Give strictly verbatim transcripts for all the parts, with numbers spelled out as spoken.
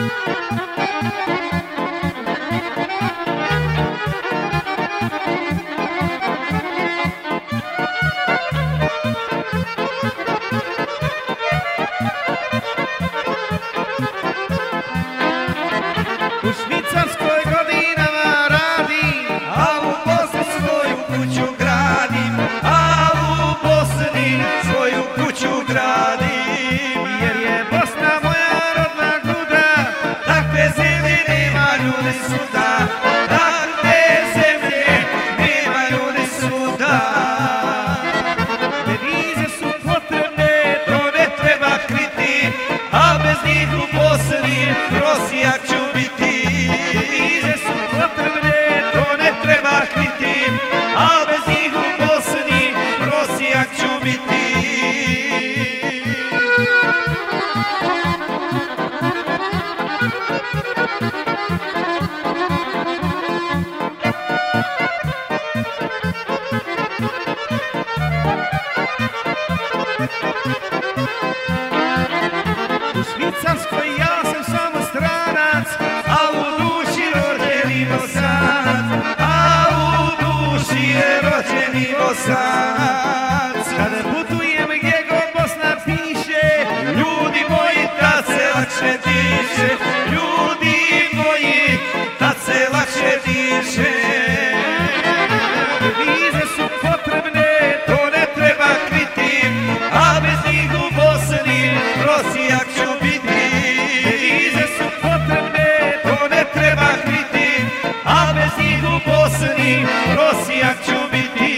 U Švicarskoj godinama radim, a u Bosni svoju kuću gradim, a u Bosni svoju kuću gradim. Jer je Bosna moja rodna gruda, takve zemlje nema ljudi svuda, takve zemlje nema ljudi svuda. Devize su potrebne, to ne treba kriti, a bez njih u Bosni prosjak ću biti. Devize su potrebne, to ne treba kriti, a bez njih u Bosni prosjak ću biti. U Švicarskoj ja sam samo stranac, a u duši rođeni Bosanac, a u duši je rođeni Bosanac. Kada putujem gdje god Bosna piše, ljudi moji tad se lakše diše, ljudi moji tad se lakše diše. Devize su potrebne, to ne treba kriti, a bez njih u Bosni prosjak ću biti. Devize su potrebne, to ne treba kriti, a bez njih u Bosni prosjak ću biti.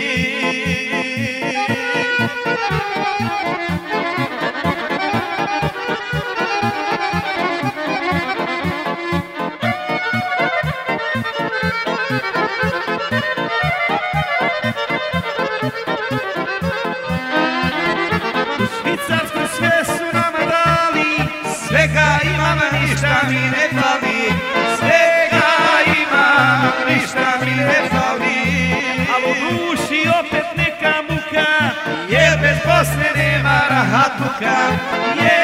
U Švicarskoj sve su nama dali, svega imam, ništa mi ne fali, svega imam, ništa mi ne fali. Al u duši opet neka muka, jer bez Bosne nema rahatuka, jer